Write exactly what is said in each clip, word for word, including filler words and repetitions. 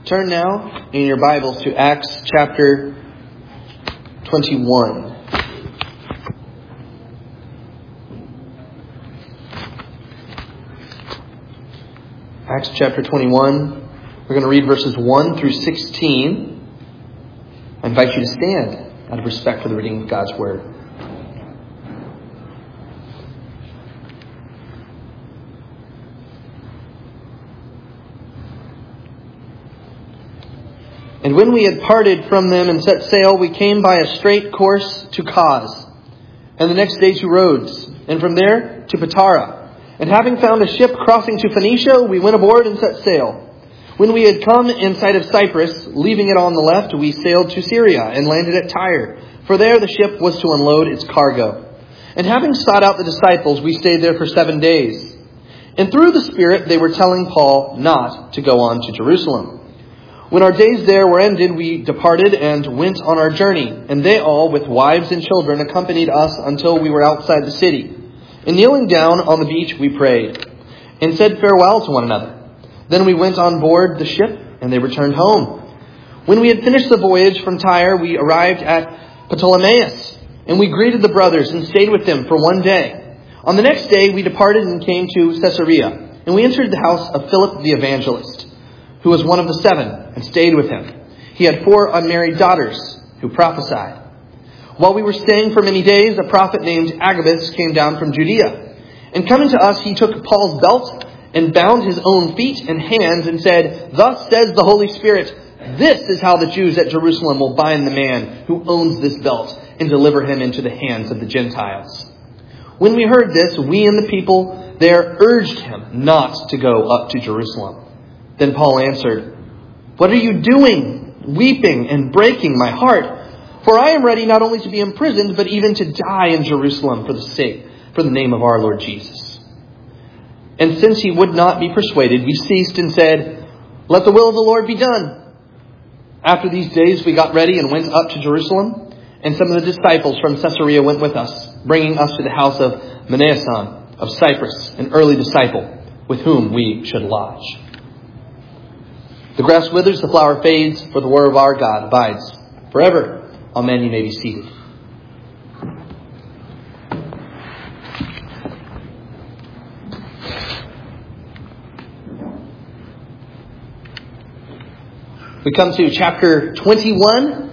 Turn now in your Bibles to Acts chapter twenty-one. Acts chapter twenty-one. We're going to read verses one through sixteen. I invite you to stand out of respect for the reading of God's Word. And when we had parted from them and set sail, we came by a straight course to Cos, and the next day to Rhodes, and from there to Patara. And having found a ship crossing to Phoenicia, we went aboard and set sail. When we had come in sight of Cyprus, leaving it on the left, we sailed to Syria and landed at Tyre, for there the ship was to unload its cargo. And having sought out the disciples, we stayed there for seven days. And through the Spirit they were telling Paul not to go on to Jerusalem. When our days there were ended, we departed and went on our journey, and they all, with wives and children, accompanied us until we were outside the city. And kneeling down on the beach, we prayed, and said farewell to one another. Then we went on board the ship, and they returned home. When we had finished the voyage from Tyre, we arrived at Ptolemais, and we greeted the brothers and stayed with them for one day. On the next day, we departed and came to Caesarea, and we entered the house of Philip the evangelist, who was one of the seven, and stayed with him. He had four unmarried daughters who prophesied. While we were staying for many days, a prophet named Agabus came down from Judea. And coming to us, he took Paul's belt and bound his own feet and hands and said, "Thus says the Holy Spirit, this is how the Jews at Jerusalem will bind the man who owns this belt and deliver him into the hands of the Gentiles." When we heard this, we and the people there urged him not to go up to Jerusalem. Then Paul answered, "What are you doing, weeping and breaking my heart? For I am ready not only to be imprisoned, but even to die in Jerusalem for the sake, for the name of our Lord Jesus." And since he would not be persuaded, we ceased and said, "Let the will of the Lord be done." After these days we got ready and went up to Jerusalem, and some of the disciples from Caesarea went with us, bringing us to the house of Manason of Cyprus, an early disciple, with whom we should lodge. The grass withers, the flower fades, for the word of our God abides forever. Amen. You may be seated. We come to chapter twenty-one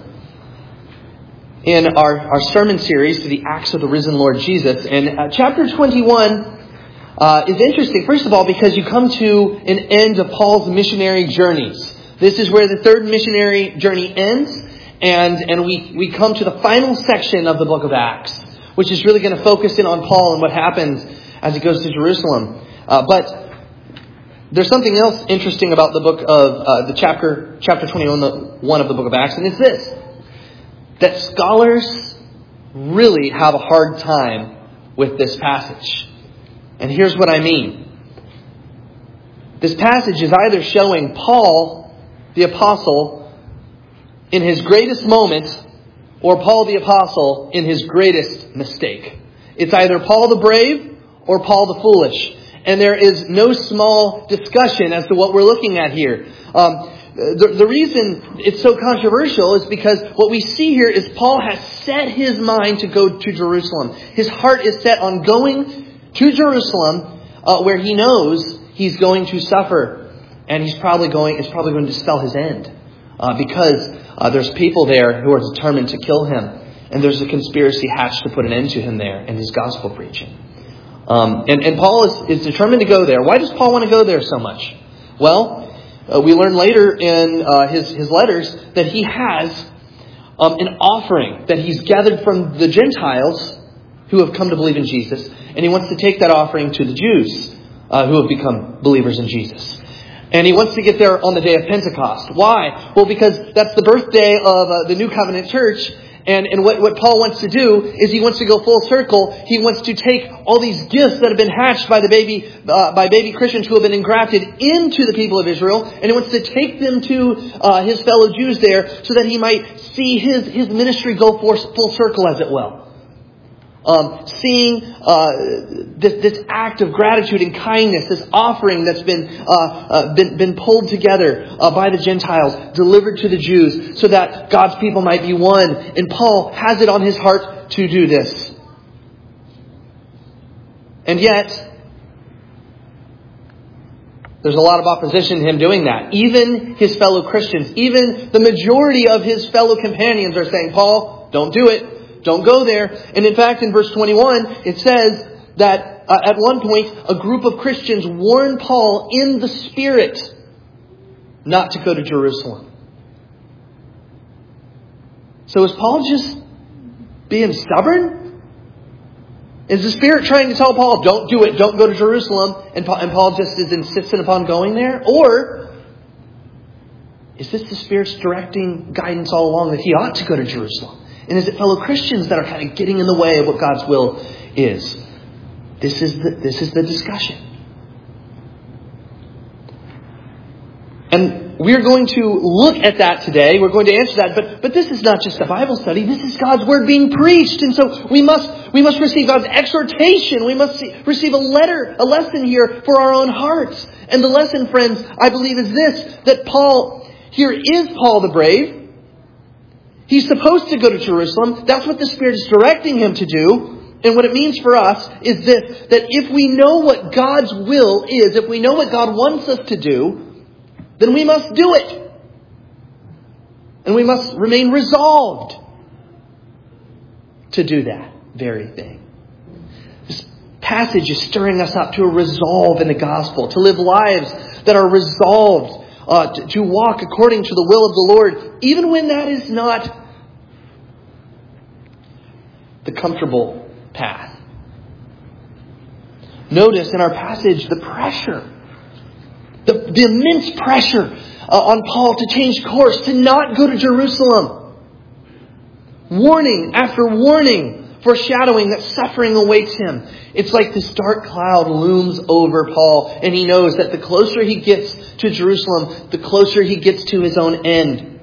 in our, our sermon series to the Acts of the Risen Lord Jesus. And uh, chapter twenty-one Uh, is interesting, first of all, because you come to an end of Paul's missionary journeys. This is where the third missionary journey ends, and, and we, we come to the final section of the book of Acts, which is really going to focus in on Paul and what happens as he goes to Jerusalem. Uh, but there's something else interesting about the book of uh, the chapter chapter twenty-one of the book of Acts, and it's this: that scholars really have a hard time with this passage. And here's what I mean. This passage is either showing Paul, the apostle, in his greatest moment, or Paul, the apostle, in his greatest mistake. It's either Paul the brave or Paul the foolish. And there is no small discussion as to what we're looking at here. Um, the, the reason it's so controversial is because what we see here is Paul has set his mind to go to Jerusalem. His heart is set on going to Jerusalem, uh, where he knows he's going to suffer, and he's probably going. It's probably going to spell his end, uh, because uh, there's people there who are determined to kill him, and there's a conspiracy hatched to put an end to him there and his gospel preaching. Um, and, and Paul is, is determined to go there. Why does Paul want to go there so much? Well, uh, we learn later in uh, his his letters that he has um, an offering that he's gathered from the Gentiles who have come to believe in Jesus. And he wants to take that offering to the Jews uh, who have become believers in Jesus. And he wants to get there on the day of Pentecost. Why? Well, because that's the birthday of uh, the New Covenant Church. And, and what, what Paul wants to do is he wants to go full circle. He wants to take all these gifts that have been hatched by the baby, uh, by baby Christians who have been engrafted into the people of Israel. And he wants to take them to uh, his fellow Jews there so that he might see his, his ministry go for full circle, as it will. Um, seeing uh, this, this act of gratitude and kindness, this offering that's been uh, uh, been, been pulled together uh, by the Gentiles, delivered to the Jews, so that God's people might be one. And Paul has it on his heart to do this. And yet, there's a lot of opposition to him doing that. Even his fellow Christians, even the majority of his fellow companions are saying, Paul, don't do it. Don't go there. And in fact, in verse twenty-one, it says that uh, at one point, a group of Christians warned Paul in the Spirit not to go to Jerusalem. So is Paul just being stubborn? Is the Spirit trying to tell Paul, don't do it, don't go to Jerusalem, and Paul, and Paul just is insistent upon going there? Or is this the Spirit's directing guidance all along that he ought to go to Jerusalem? And is it fellow Christians that are kind of getting in the way of what God's will is? This is the, this is the discussion. And we're going to look at that today. We're going to answer that. But, but this is not just a Bible study. This is God's Word being preached. And so we must, we must receive God's exhortation. We must see, receive a letter, a lesson here for our own hearts. And the lesson, friends, I believe is this, that Paul, here is Paul the brave. He's supposed to go to Jerusalem. That's what the Spirit is directing him to do. And what it means for us is this, that if we know what God's will is, if we know what God wants us to do, then we must do it. And we must remain resolved to do that very thing. This passage is stirring us up to a resolve in the gospel, to live lives that are resolved Uh, to, to walk according to the will of the Lord, even when that is not the comfortable path. Notice in our passage the pressure, the, the immense pressure uh, on Paul to change course, to not go to Jerusalem. Warning after warning, foreshadowing that suffering awaits him. It's like this dark cloud looms over Paul, and he knows that the closer he gets to Jerusalem, the closer he gets to his own end.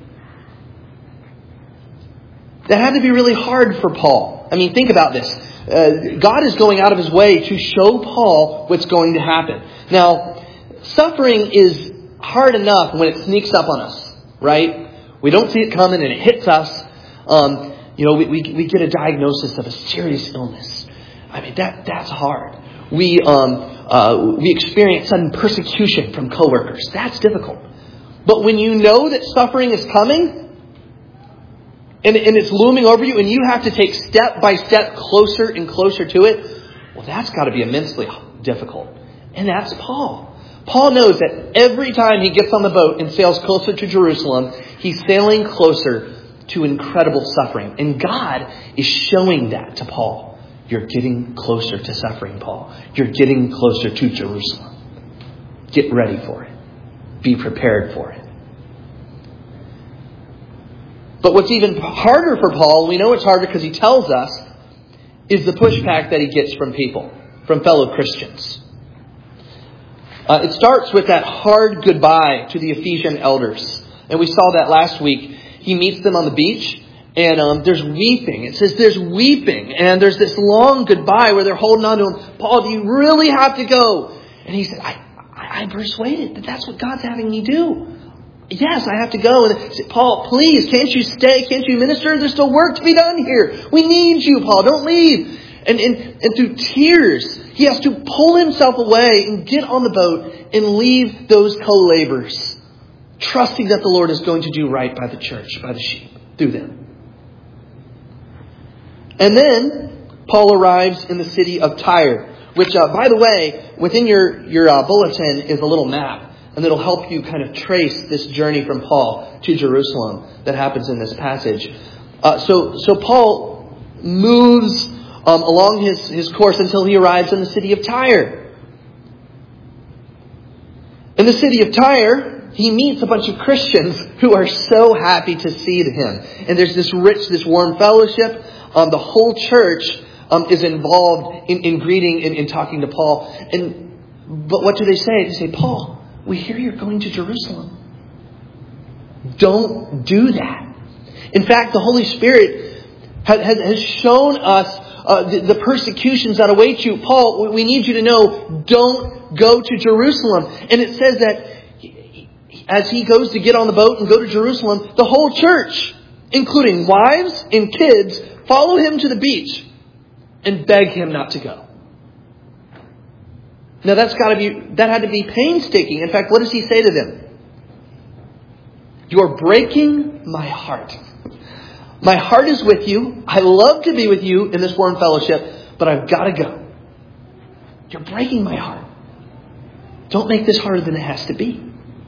That had to be really hard for Paul. I mean, think about this. Uh, God is going out of his way to show Paul what's going to happen. Now, suffering is hard enough when it sneaks up on us, right? We don't see it coming and it hits us. Um, you know, we, we we get a diagnosis of a serious illness. I mean, that that's hard. We um uh we experience sudden persecution from coworkers. That's difficult. But when you know that suffering is coming, and and it's looming over you, and you have to take step by step closer and closer to it, well, that's got to be immensely difficult. And that's Paul. Paul knows that every time he gets on the boat and sails closer to Jerusalem, he's sailing closer to incredible suffering. And God is showing that to Paul. You're getting closer to suffering, Paul. You're getting closer to Jerusalem. Get ready for it. Be prepared for it. But what's even harder for Paul, we know it's harder because he tells us, is the pushback that he gets from people, from fellow Christians. Uh, it starts with that hard goodbye to the Ephesian elders. And we saw that last week. He meets them on the beach, and um, there's weeping. It says there's weeping, and there's this long goodbye where they're holding on to him. Paul, do you really have to go? And he said, I, I, I'm persuaded that that's what God's having me do. Yes, I have to go. And they said, Paul, please, can't you stay? Can't you minister? There's still work to be done here. We need you, Paul. Don't leave. And, and, and through tears, he has to pull himself away and get on the boat and leave those co-laborers, trusting that the Lord is going to do right by the church, by the sheep, through them. And then Paul arrives in the city of Tyre, which, uh, by the way, within your, your uh, bulletin is a little map. And it'll help you kind of trace this journey from Paul to Jerusalem that happens in this passage. Uh, so, so Paul moves um, along his, his course until he arrives in the city of Tyre. In the city of Tyre, he meets a bunch of Christians who are so happy to see him. And there's this rich, this warm fellowship. Um, the whole church um, is involved in, in greeting and in talking to Paul. And but what do they say? They say, Paul, we hear you're going to Jerusalem. Don't do that. In fact, the Holy Spirit has, has shown us uh, the, the persecutions that await you. Paul, we need you to know, don't go to Jerusalem. And it says that as he goes to get on the boat and go to Jerusalem, the whole church, including wives and kids, follow him to the beach and beg him not to go. Now that's got to be, that had to be painstaking. In fact, what does he say to them? You're breaking my heart. My heart is with you. I love to be with you in this warm fellowship, but I've got to go. You're breaking my heart. Don't make this harder than it has to be.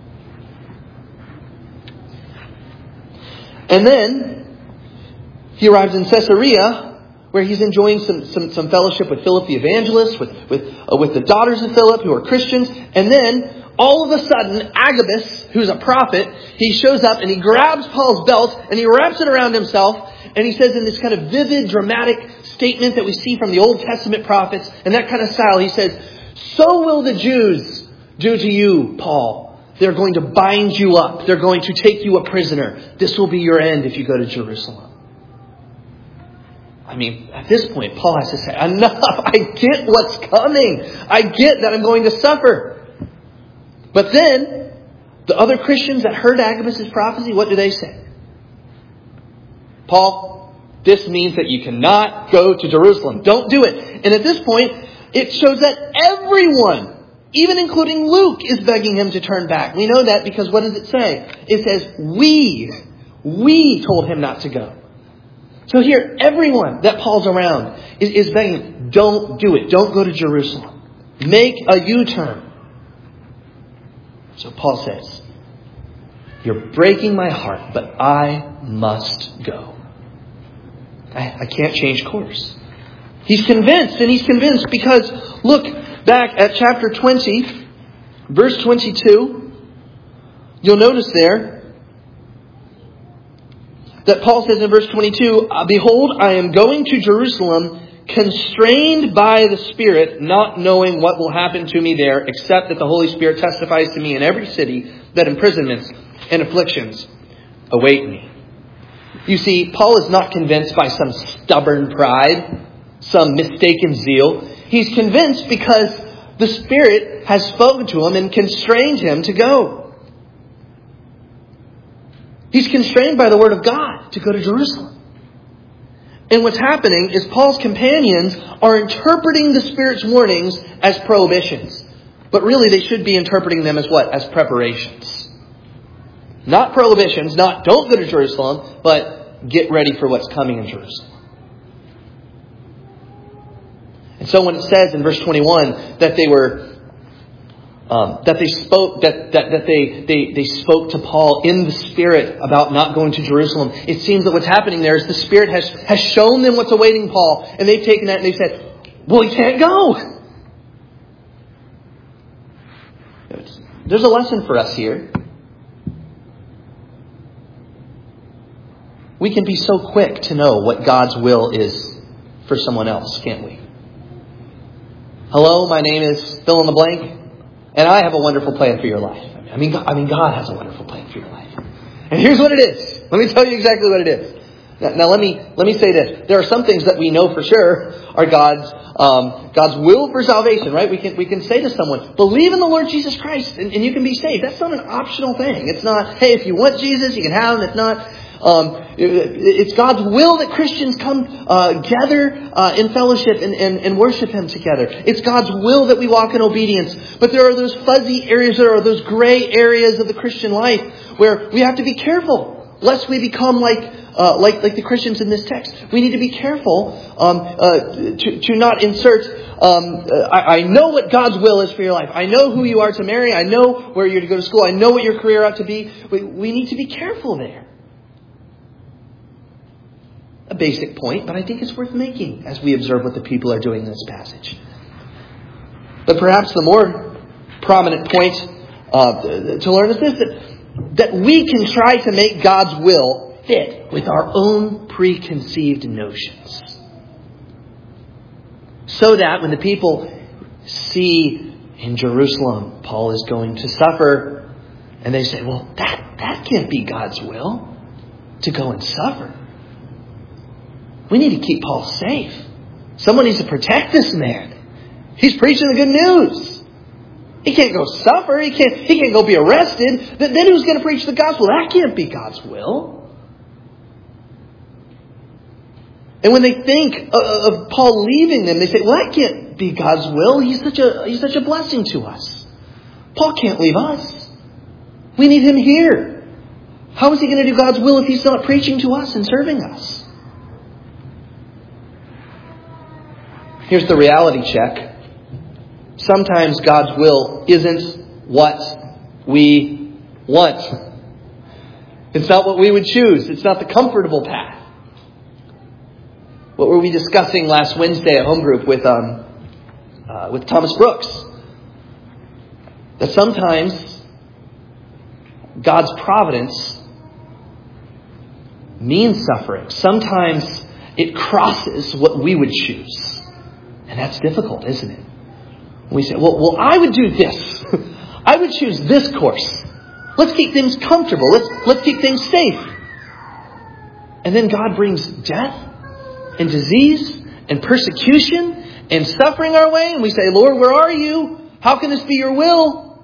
And then he arrives in Caesarea, where he's enjoying some, some, some fellowship with Philip the evangelist, with, with, uh, with the daughters of Philip who are Christians. And then all of a sudden, Agabus, who's a prophet, he shows up and he grabs Paul's belt and he wraps it around himself. And he says in this kind of vivid, dramatic statement that we see from the Old Testament prophets, and that kind of style, he says, so will the Jews do to you, Paul. They're going to bind you up. They're going to take you a prisoner. This will be your end if you go to Jerusalem. I mean, at this point, Paul has to say, enough. I get what's coming. I get that I'm going to suffer. But then, the other Christians that heard Agabus' prophecy, what do they say? Paul, this means that you cannot go to Jerusalem. Don't do it. And at this point, it shows that everyone, even including Luke, is begging him to turn back. We know that because what does it say? It says, we, we told him not to go. So here, everyone that Paul's around is, is begging, don't do it. Don't go to Jerusalem. Make a U-turn. So Paul says, you're breaking my heart, but I must go. I, I can't change course. He's convinced, and he's convinced because look back at chapter twenty, verse twenty-two. You'll notice there that Paul says in verse twenty-two, behold, I am going to Jerusalem, constrained by the Spirit, not knowing what will happen to me there, except that the Holy Spirit testifies to me in every city that imprisonments and afflictions await me. You see, Paul is not convinced by some stubborn pride, some mistaken zeal. He's convinced because the Spirit has spoken to him and constrained him to go. He's constrained by the Word of God to go to Jerusalem. And what's happening is Paul's companions are interpreting the Spirit's warnings as prohibitions. But really they should be interpreting them as what? As preparations. Not prohibitions, not don't go to Jerusalem, but get ready for what's coming in Jerusalem. And so when it says in verse twenty-one that they were Um, that they spoke, that, that, that they, they, they spoke to Paul in the Spirit about not going to Jerusalem. It seems that what's happening there is the Spirit has, has shown them what's awaiting Paul. And they've taken that and they've said, well, he can't go. There's a lesson for us here. We can be so quick to know what God's will is for someone else, can't we? Hello, my name is fill in the blank. And I have a wonderful plan for your life. I mean, I mean, God has a wonderful plan for your life. And here's what it is. Let me tell you exactly what it is. Now, now let me let me say this. There are some things that we know for sure are God's um, God's will for salvation, right? We can we can say to someone, believe in the Lord Jesus Christ, and, and you can be saved. That's not an optional thing. It's not, hey, if you want Jesus, you can have him. It's not. Um, it's God's will that Christians come uh, gather uh, in fellowship and, and, and worship Him together. It's God's will that we walk in obedience. But there are those fuzzy areas, there are those gray areas of the Christian life where we have to be careful, lest we become like uh, like like the Christians in this text. We need to be careful um, uh, to to not insert. Um, I, I know what God's will is for your life. I know who you are to marry. I know where you're to go to school. I know what your career ought to be. We, we need to be careful there. A basic point, but I think it's worth making as we observe what the people are doing in this passage. But perhaps the more prominent point uh, to learn is this, that, that we can try to make God's will fit with our own preconceived notions. So that when the people see in Jerusalem, Paul is going to suffer, and they say, well, that, that can't be God's will, to go and suffer. We need to keep Paul safe Someone needs to protect this man. He's preaching the good news. He can't go suffer. He can't, he can't go be arrested. Then who's going to preach the gospel? That can't be God's will. And when they think of Paul leaving them, they say, well, that can't be God's will. He's such a, he's such a blessing to us. Paul can't leave us. We need him here. How is he going to do God's will if he's not preaching to us and serving us? Here's the reality check. Sometimes God's will isn't what we want. It's not what we would choose. It's not the comfortable path. What were we discussing last Wednesday at home group with um, uh, with Thomas Brooks? That sometimes God's providence means suffering. Sometimes it crosses what we would choose. And that's difficult, isn't it? We say, well, well, I would do this. I would choose this course. Let's keep things comfortable. Let's, let's keep things safe. And then God brings death and disease and persecution and suffering our way. And we say, Lord, where are you? How can this be your will?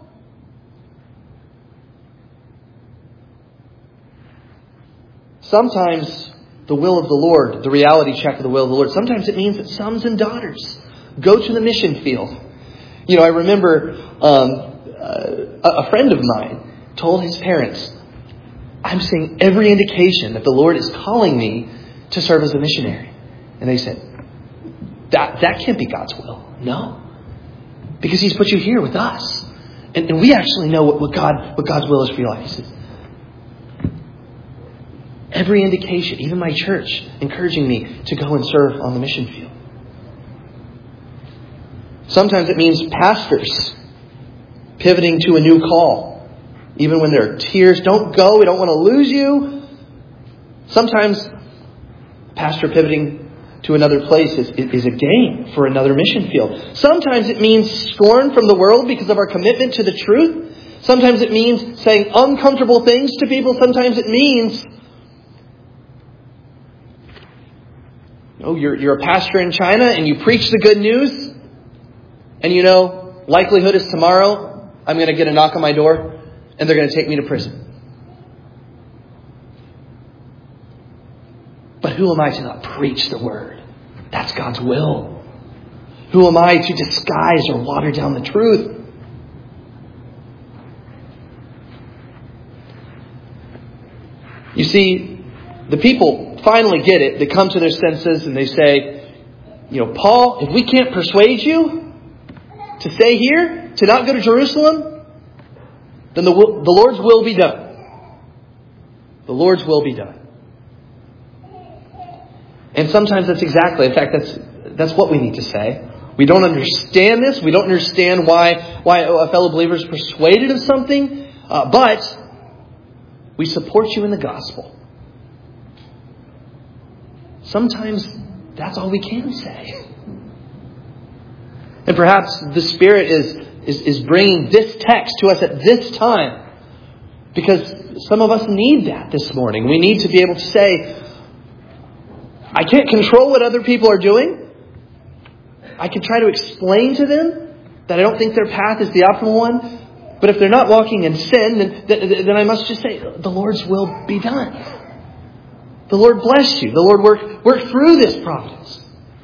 Sometimes the will of the Lord, the reality check of the will of the Lord, sometimes it means that sons and daughters go to the mission field. You know, I remember um, uh, a friend of mine told his parents, I'm seeing every indication that the Lord is calling me to serve as a missionary. And they said, that that can't be God's will. No. Because He's put you here with us. And, and we actually know what, what God what God's will is for your life. He says, every indication, even my church, encouraging me to go and serve on the mission field. Sometimes it means pastors pivoting to a new call. Even when there are tears, don't go, we don't want to lose you. Sometimes pastor pivoting to another place is, is a gain for another mission field. Sometimes it means scorn from the world because of our commitment to the truth. Sometimes it means saying uncomfortable things to people. Sometimes it means, oh, you're, you're a pastor in China and you preach the good news. And you know, likelihood is tomorrow I'm going to get a knock on my door and they're going to take me to prison. But who am I to not preach the word? That's God's will. Who am I to disguise or water down the truth? You see, the people finally get it. They come to their senses and they say, you know, Paul, if we can't persuade you to stay here, to not go to Jerusalem, then the, the Lord's will be done. The Lord's will be done. And sometimes that's exactly, in fact, that's that's what we need to say. We don't understand this. We don't understand why why a fellow believer is persuaded of something. Uh, but we support you in the gospel. Sometimes that's all we can say. And perhaps the Spirit is, is, is bringing this text to us at this time. Because some of us need that this morning. We need to be able to say, I can't control what other people are doing. I can try to explain to them that I don't think their path is the optimal one. But if they're not walking in sin, then, then I must just say, the Lord's will be done. The Lord bless you. The Lord work, work through this providence.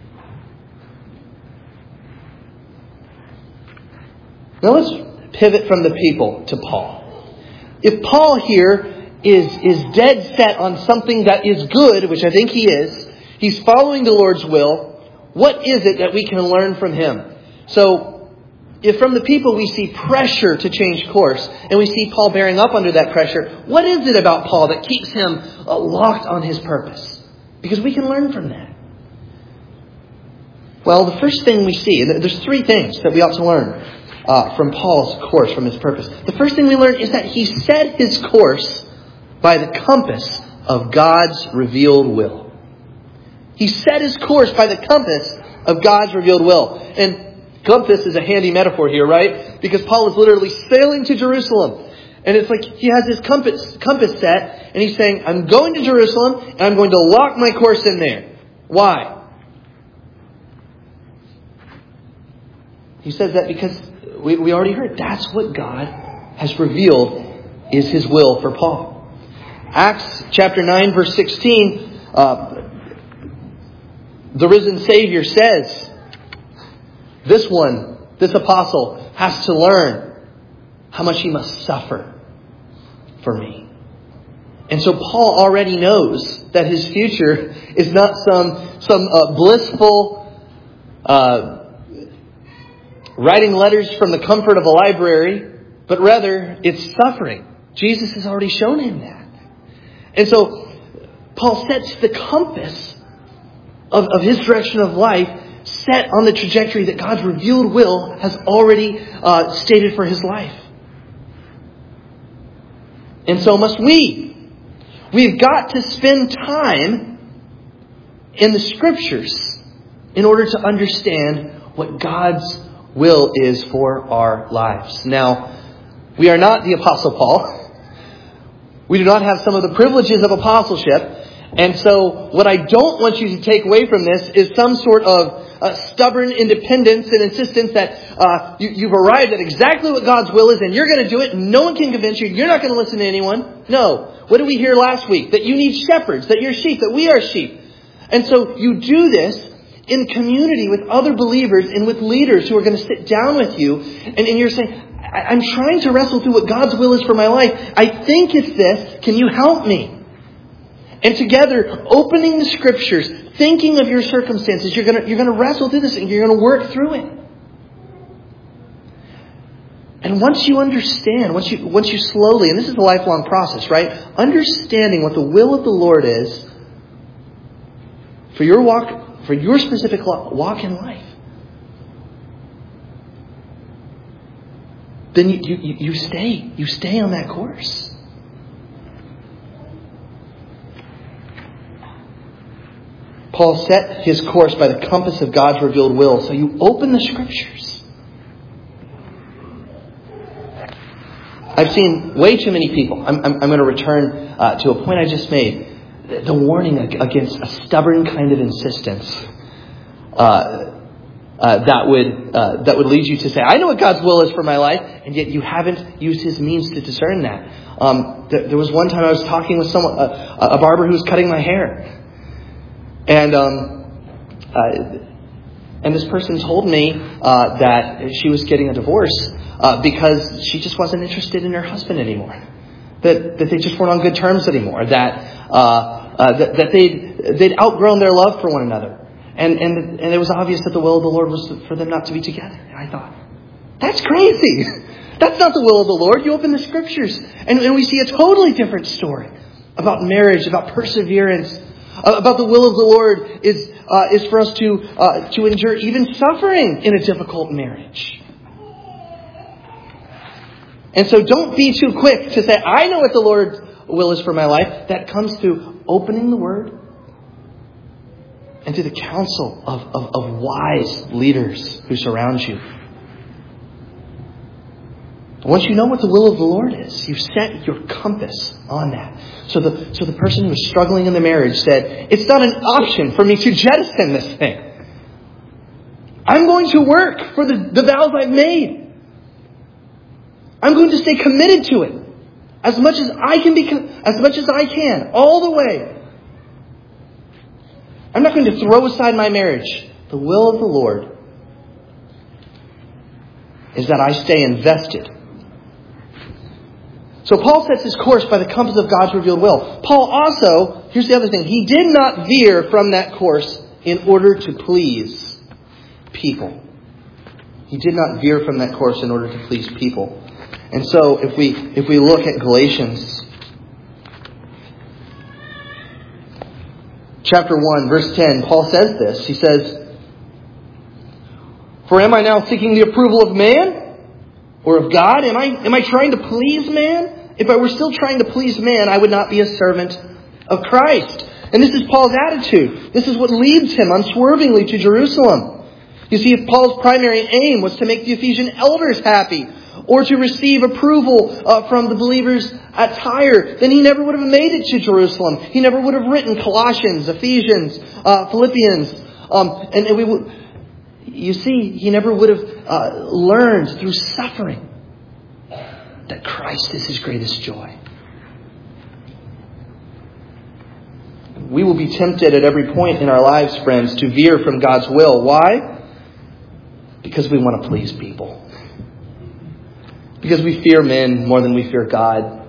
Now let's pivot from the people to Paul. If Paul here is, is dead set on something that is good, which I think he is, he's following the Lord's will, what is it that we can learn from him? So, if from the people we see pressure to change course, and we see Paul bearing up under that pressure, what is it about Paul that keeps him uh, locked on his purpose? Because we can learn from that. Well, the first thing we see, and there's three things that we ought to learn uh, from Paul's course, from his purpose. The first thing we learn is that he set his course by the compass of God's revealed will. He set his course by the compass of God's revealed will. And compass is a handy metaphor here, right? Because Paul is literally sailing to Jerusalem. And it's like he has his compass, compass set. And he's saying, I'm going to Jerusalem and I'm going to lock my course in there. Why? He says that because we, we already heard that's what God has revealed is His will for Paul. Acts chapter nine verse sixteen, uh, the risen Savior says, this one, this apostle, has to learn how much he must suffer for me. And so Paul already knows that his future is not some, some uh, blissful uh, writing letters from the comfort of a library, but rather it's suffering. Jesus has already shown him that. And so Paul sets the compass of, of his direction of life set on the trajectory that God's revealed will has already uh, stated for his life. And so must we. We've got to spend time in the Scriptures in order to understand what God's will is for our lives. Now, we are not the Apostle Paul. We do not have some of the privileges of apostleship. And so what I don't want you to take away from this is some sort of uh, stubborn independence and insistence that uh, you, you've arrived at exactly what God's will is and you're going to do it and no one can convince you. You're not going to listen to anyone. No. What did we hear last week? That you need shepherds, that you're sheep, that we are sheep. And so you do this in community with other believers and with leaders who are going to sit down with you. And, and you're saying, I, I'm trying to wrestle through what God's will is for my life. I think it's this. Can you help me? And together, opening the Scriptures, thinking of your circumstances, you're going to, you're going to wrestle through this and you're going to work through it. And once you understand, once you, once you slowly, and this is a lifelong process, right? Understanding what the will of the Lord is for your walk, for your specific walk in life. Then you, you, you stay, you stay on that course. Paul set his course by the compass of God's revealed will. So you open the Scriptures. I've seen way too many people. I'm, I'm, I'm going to return uh, to a point I just made. The warning against a stubborn kind of insistence uh, uh, that would uh, that would lead you to say, I know what God's will is for my life, and yet you haven't used His means to discern that. Um, th- there was one time I was talking with someone, uh, a barber who was cutting my hair. And um, uh, and this person told me uh, that she was getting a divorce uh, because she just wasn't interested in her husband anymore. That that they just weren't on good terms anymore. That uh, uh, that, that they'd they'd outgrown their love for one another. And and and it was obvious that the will of the Lord was for them not to be together. And I thought, that's crazy. That's not the will of the Lord. You open the Scriptures and, and we see a totally different story about marriage, about perseverance. Uh, about the will of the Lord is uh, is for us to uh, to endure even suffering in a difficult marriage. And so don't be too quick to say, I know what the Lord's will is for my life. That comes through opening the Word and through the counsel of, of, of wise leaders who surround you. Once you know what the will of the Lord is, you set your compass on that. So the so the person who was struggling in the marriage said, it's not an option for me to jettison this thing. I'm going to work for the, the vows I've made. I'm going to stay committed to it as much as I can be, as much as I can, all the way. I'm not going to throw aside my marriage. The will of the Lord is that I stay invested. So Paul sets his course by the compass of God's revealed will. Paul also, here's the other thing, he did not veer from that course in order to please people. He did not veer from that course in order to please people. And so if we if we look at Galatians chapter one, verse ten, Paul says this. He says, for am I now seeking the approval of man? Or of God? Am I am I trying to please man? If I were still trying to please man, I would not be a servant of Christ. And this is Paul's attitude. This is what leads him unswervingly to Jerusalem. You see, if Paul's primary aim was to make the Ephesian elders happy, or to receive approval uh, from the believers at Tyre, then he never would have made it to Jerusalem. He never would have written Colossians, Ephesians, uh, Philippians, um, and, and we would. You see, he never would have uh, learned through suffering that Christ is his greatest joy. We will be tempted at every point in our lives, friends, to veer from God's will. Why? Because we want to please people. Because we fear men more than we fear God.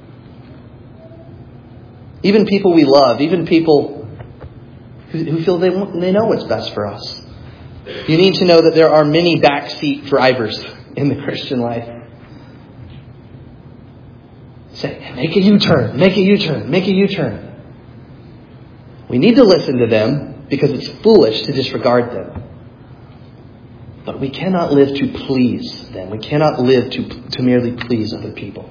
Even people we love, even people who, who feel they, they know what's best for us. You need to know that there are many backseat drivers in the Christian life. Say, make a U-turn, make a U-turn, make a U-turn. We need to listen to them because it's foolish to disregard them. But we cannot live to please them. We cannot live to, to merely please other people.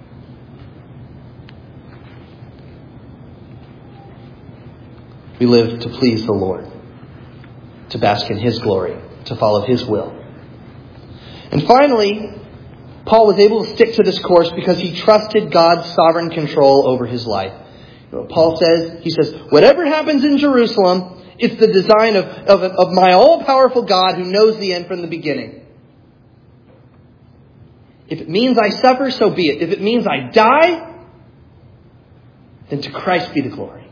We live to please the Lord, to bask in His glory, to follow His will. And finally, Paul was able to stick to this course because he trusted God's sovereign control over his life. You know what Paul says? He says, whatever happens in Jerusalem, it's the design of, of, of my all-powerful God who knows the end from the beginning. If it means I suffer, so be it. If it means I die, then to Christ be the glory.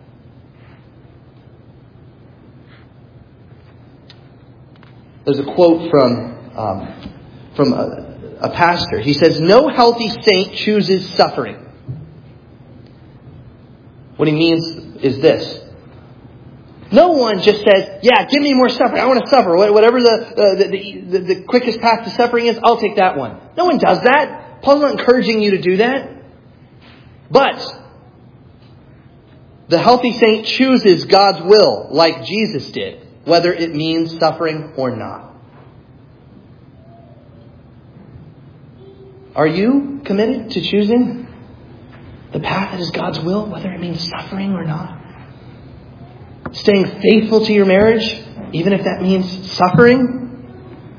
There's a quote from, um, from a, a pastor. He says, no healthy saint chooses suffering. What he means is this. No one just says, yeah, give me more suffering. I want to suffer. Whatever the, the, the, the quickest path to suffering is, I'll take that one. No one does that. Paul's not encouraging you to do that. But the healthy saint chooses God's will like Jesus did, whether it means suffering or not. Are you committed to choosing the path that is God's will, whether it means suffering or not? Staying faithful to your marriage, even if that means suffering?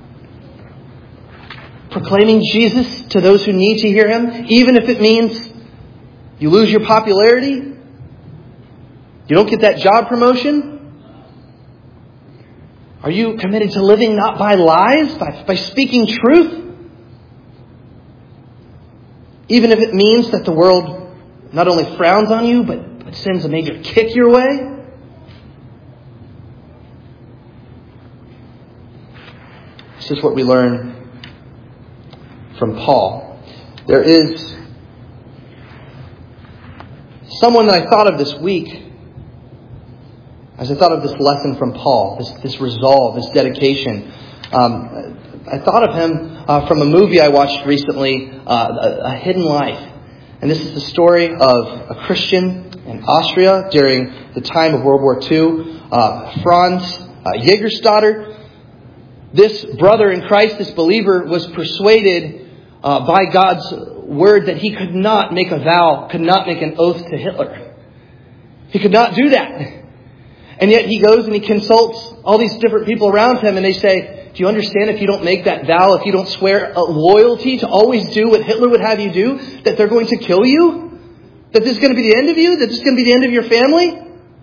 Proclaiming Jesus to those who need to hear Him, even if it means you lose your popularity? You don't get that job promotion? Are you committed to living not by lies, by, by speaking truth? Even if it means that the world not only frowns on you, but, but sends a major kick your way? This is what we learn from Paul. There is someone that I thought of this week as I thought of this lesson from Paul, this, this resolve, this dedication. Um, I thought of him uh, from a movie I watched recently, uh, a, a Hidden Life. And this is the story of a Christian in Austria during the time of World War Two, uh, Franz uh, Jägerstätter. This brother in Christ, this believer, was persuaded uh, by God's word that he could not make a vow, could not make an oath to Hitler. He could not do that. And yet he goes and he consults all these different people around him, and they say, do you understand if you don't make that vow, if you don't swear a loyalty to always do what Hitler would have you do, that they're going to kill you? That this is going to be the end of you? That this is going to be the end of your family?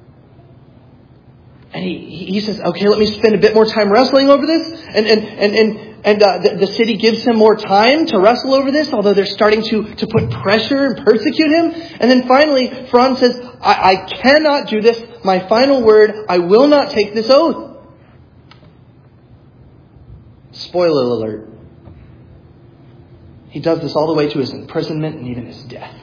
And he, he says, okay, let me spend a bit more time wrestling over this. And and and and, and uh, the, the city gives him more time to wrestle over this, although they're starting to, to put pressure and persecute him. And then finally, Franz says, I, I cannot do this. My final word, I will not take this oath. Spoiler alert. He does this all the way to his imprisonment and even his death.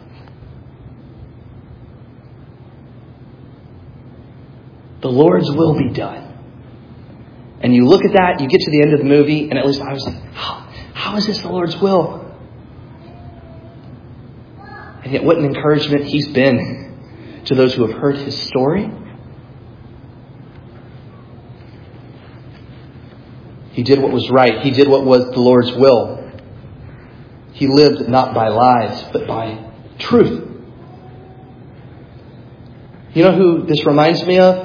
The Lord's will be done. And you look at that, you get to the end of the movie, and at least I was like, how, how is this the Lord's will? And yet what an encouragement He's been to those who have heard His story. He did what was right. He did what was the Lord's will. He lived not by lies, but by truth. You know who this reminds me of?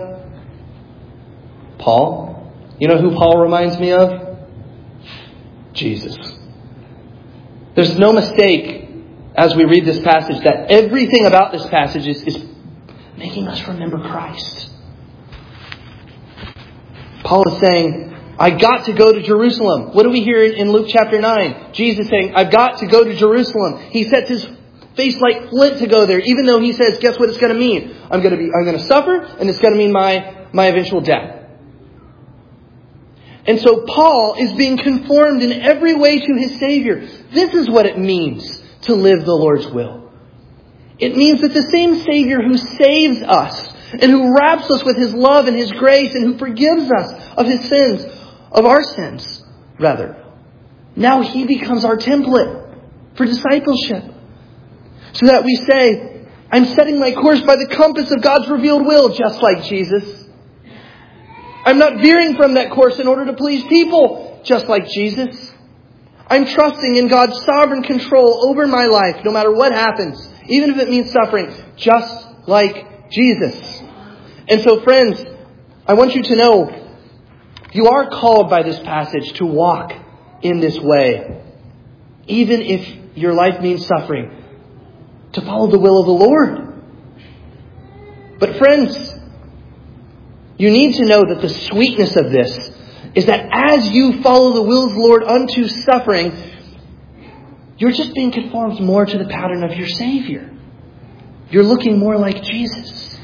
Paul. You know who Paul reminds me of? Jesus. There's no mistake as we read this passage that everything about this passage is, is making us remember Christ. Paul is saying, I got to go to Jerusalem. What do we hear in Luke chapter nine? Jesus saying, I've got to go to Jerusalem. He sets his face like flint to go there, even though he says, guess what it's going to mean? I'm going to be, I'm going to suffer, and it's going to mean my, my eventual death. And so Paul is being conformed in every way to his Savior. This is what it means to live the Lord's will. It means that the same Savior who saves us and who wraps us with His love and His grace and who forgives us of His sins, of our sins, rather, now He becomes our template for discipleship. So that we say, I'm setting my course by the compass of God's revealed will, just like Jesus. I'm not veering from that course in order to please people, just like Jesus. I'm trusting in God's sovereign control over my life, no matter what happens, even if it means suffering, just like Jesus. And so, friends, I want you to know, you are called by this passage to walk in this way, even if your life means suffering, to follow the will of the Lord. But friends, you need to know that the sweetness of this is that as you follow the will of the Lord unto suffering, you're just being conformed more to the pattern of your Savior. You're looking more like Jesus.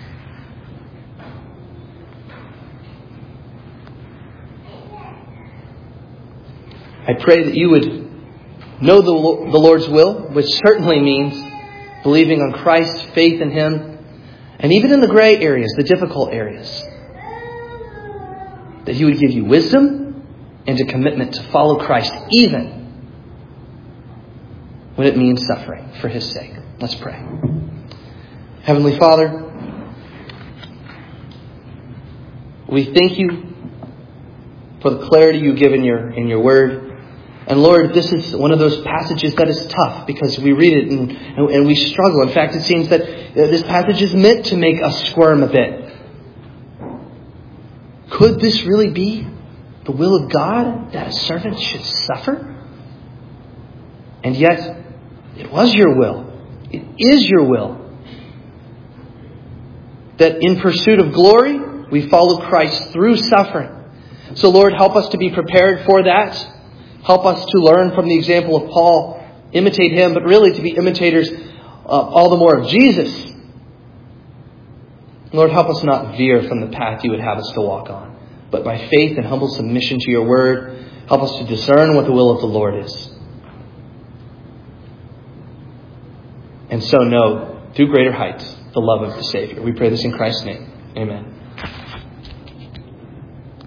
I pray that you would know the, the Lord's will, which certainly means believing on Christ, faith in Him, and even in the gray areas, the difficult areas, that He would give you wisdom and a commitment to follow Christ even when it means suffering for His sake. Let's pray. Heavenly Father, we thank You for the clarity You give in your, in your Word. And Lord, this is one of those passages that is tough because we read it and, and, and we struggle. In fact, it seems that this passage is meant to make us squirm a bit. Could this really be the will of God that a servant should suffer? And yet, it was Your will. It is Your will that in pursuit of glory, we follow Christ through suffering. So Lord, help us to be prepared for that. Help us to learn from the example of Paul, imitate him, but really to be imitators uh, all the more of Jesus. Lord, help us not veer from the path You would have us to walk on, but by faith and humble submission to Your Word, help us to discern what the will of the Lord is. And so know, through greater heights, the love of the Savior. We pray this in Christ's name. Amen.